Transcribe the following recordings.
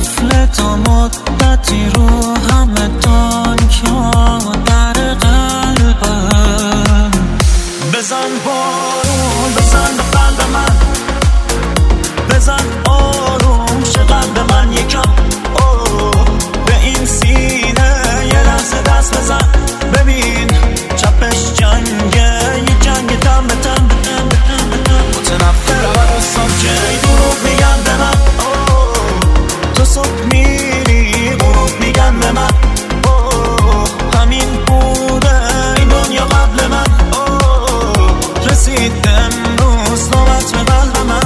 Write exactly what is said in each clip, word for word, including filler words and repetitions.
قفل تا مدتی رو همه دنیا در قلبم. بزن بارون بزن به قلب من، بزن آروم شه قلب من یکم. اوه به این سینه یه لحظه دست بزن، ببین چپش جنگه، یه جنگ دم به دم به دم به دم به دم. متنفرم از ساکه دروغ میگن به من. اوه تو صبح میری غروب میگن به من. اوه همین بوده این دنیا قبل من. اوه رسید امروز نوبت به قلب من.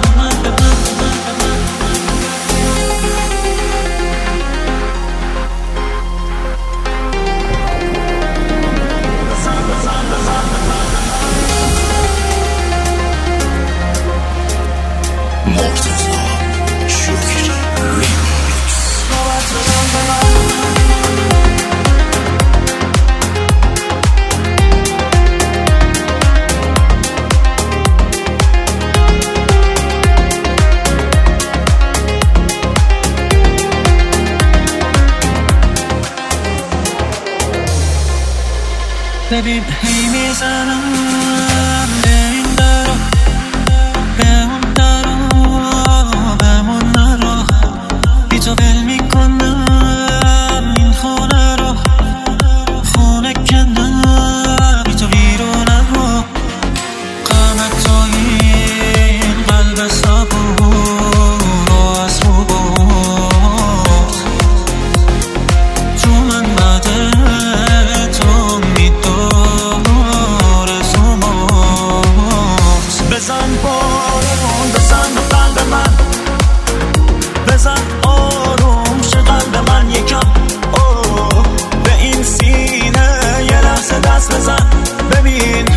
ببین هی میزنم به این درا، به اون درا، بمون نرا، بی تو ول میکنم این خونه رو، خونه کندم بی تو بیرونه رو. غم تویی این قلب صبور رو از رو برد، تو من بده تو بزن بارون بزن به قلب من، بزن آروم شه قلب من یکم. اوه به این سینه یه لحظه دست بزن، ببین